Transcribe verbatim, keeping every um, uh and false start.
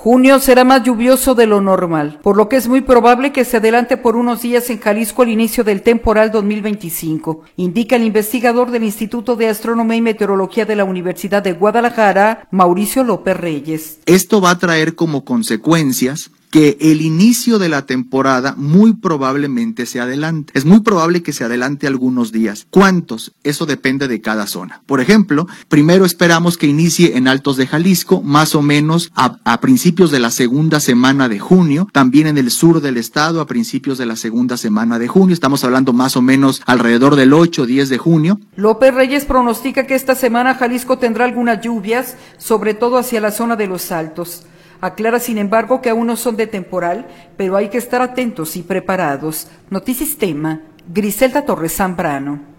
Junio será más lluvioso de lo normal, por lo que es muy probable que se adelante por unos días en Jalisco el inicio del temporal dos mil veinticinco, indica el investigador del Instituto de Astronomía y Meteorología de la Universidad de Guadalajara, Mauricio López Reyes. Esto va a traer como consecuencias que el inicio de la temporada muy probablemente se adelante. Es muy probable que se adelante algunos días. ¿Cuántos? Eso depende de cada zona. Por ejemplo, primero esperamos que inicie en Altos de Jalisco, más o menos a, a principios de la segunda semana de junio. También en el sur del estado, a principios de la segunda semana de junio. Estamos hablando más o menos alrededor del ocho o diez de junio. López Reyes pronostica que esta semana Jalisco tendrá algunas lluvias, sobre todo hacia la zona de los Altos. Aclara, sin embargo, que aún no son de temporal, pero hay que estar atentos y preparados. Notisistema, Griselda Torres Zambrano.